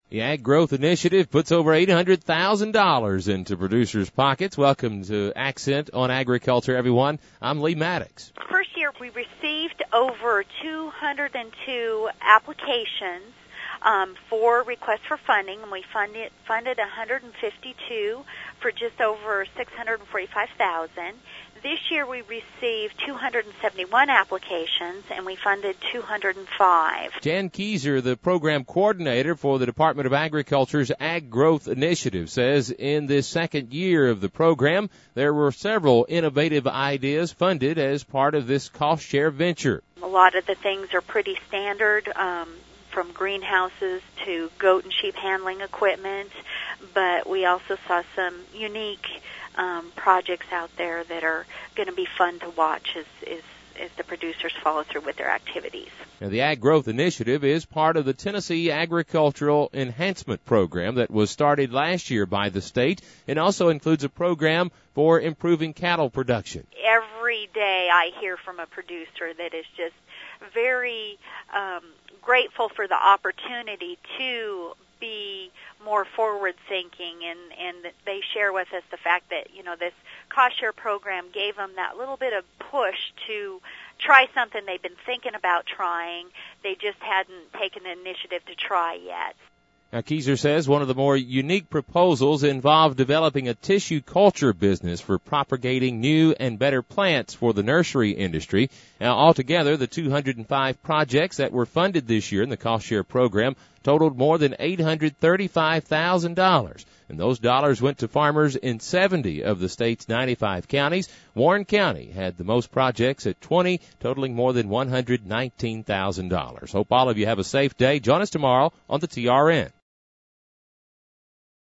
The Ag Growth Initiative puts over $800,000 into producers' pockets. Welcome to Accent on Agriculture, everyone. I'm Lee Maddox. First year, we received over 202 applications for requests for funding, and we funded 152 for just over $645,000. This year we received 271 applications, and we funded 205. Jan Keyser, the program coordinator for the Department of Agriculture's Ag Growth Initiative, says in this second year of the program, there were several innovative ideas funded as part of this cost-share venture. A lot of the things are pretty standard, from greenhouses to goat and sheep handling equipment, but we also saw some unique projects out there that are going to be fun to watch as the producers follow through with their activities. Now, the Ag Growth Initiative is part of the Tennessee Agricultural Enhancement Program that was started last year by the state, and also includes a program for improving cattle production. Every day I hear from a producer that is just very grateful for the opportunity to be more forward-thinking, and they share with us the fact that, this cost-share program gave them that little bit of push to try something they've been thinking about trying. They just hadn't taken the initiative to try yet. Now, Keyser says one of the more unique proposals involved developing a tissue culture business for propagating new and better plants for the nursery industry. Now, altogether, the 205 projects that were funded this year in the cost-share program totaled more than $835,000. And those dollars went to farmers in 70 of the state's 95 counties. Warren County had the most projects at 20, totaling more than $119,000. Hope all of you have a safe day. Join us tomorrow on the TRN.